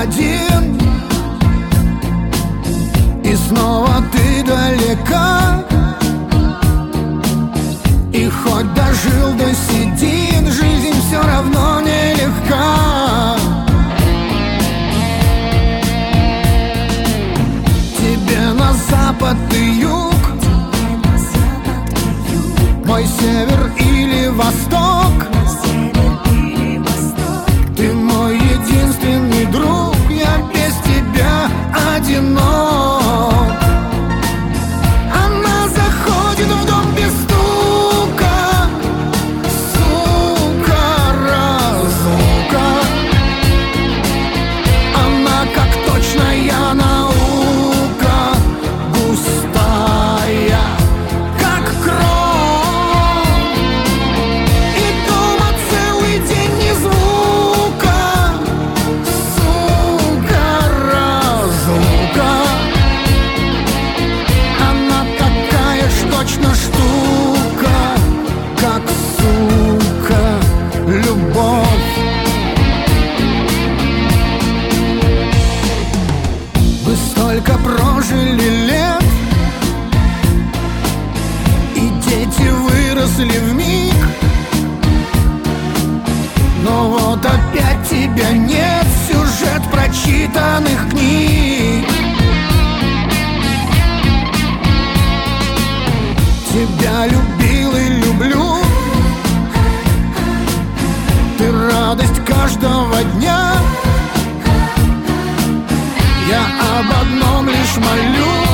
один, и снова ты далека. И хоть дожил до седин, жизнь все равно нелегка. Тебе на запад и юг, мой север или восток. Ты мой единственный друг, я без тебя одинок. Она заходит в дом без стука, сука, разлука. Она как точная наука, густая, как кровь. И дома целый день ни звука, сука, разлука. Она такая ж точно штука, как, сука, любовь. Вы столько прожили лет, и дети выросли вмиг. Но вот опять тебя нет, сюжет прочитанных книг. Тебя любил и люблю, ты радость каждого дня. Я об одном лишь молю: